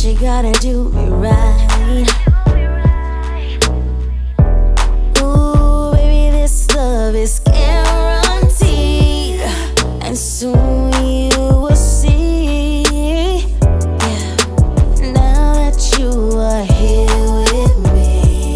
you gotta do me right. Ooh, baby, this love is guaranteed, and soon you will see. Yeah, now that you are here with me,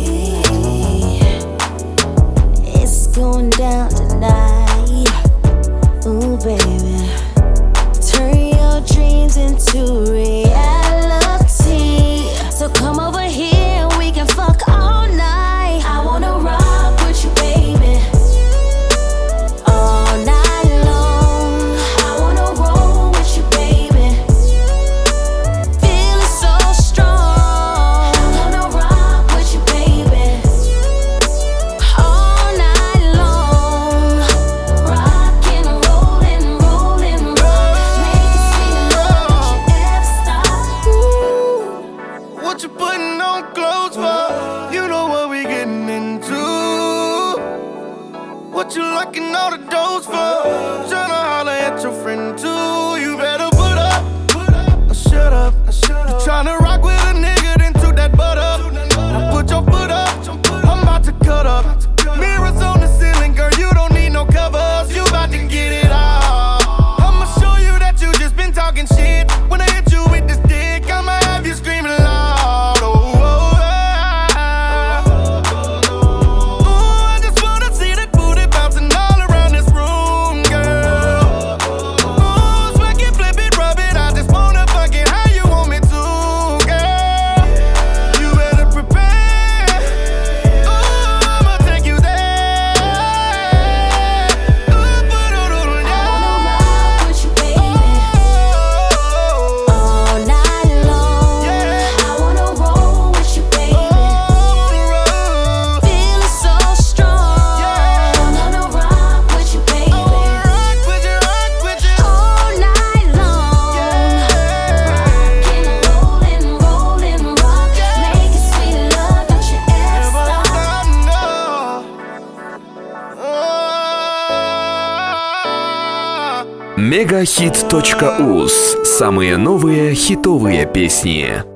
it's going down tonight. Ooh, baby, turn your dreams into reality. So come over here and we can fuck all night. I wanna rock with you, baby, all night long. I wanna roll with you, baby, feeling so strong. I wanna rock with you, baby, all night long. Rockin', rollin', rollin', rock, make it sweet love, don't you ever stop. Ooh. What you putting on clothes for? You know what we getting into. What you locking all the doors for? Tryna holler at your friend too. You better put up, or shut up. You tryna rock with a nigga, then toot that butt up. Now put your foot up, I'm about to cut up. Mirrors on the ceiling, girl, you don't need no covers. You about to get it all. I'ma show you that you just been talking shit. When I hit you with this dick, I'ma have you screaming loud. Oh, oh, ah. Ooh, I just wanna see that booty bouncing all around this room, girl. Ooh, smack it, flip it, rub it. I just wanna fuck it how you want me to, girl. You better prepare. Ooh, I'ma take you there. Ooh, I wanna rock with you, baby, all night long. I wanna roll with you, baby, feeling so strong. I wanna rock with you, baby, all night long. Rockin', rollin', rollin', rock, make it sweet love, don't you ever stop. Мегахит.уз. Самые новые хитовые песни.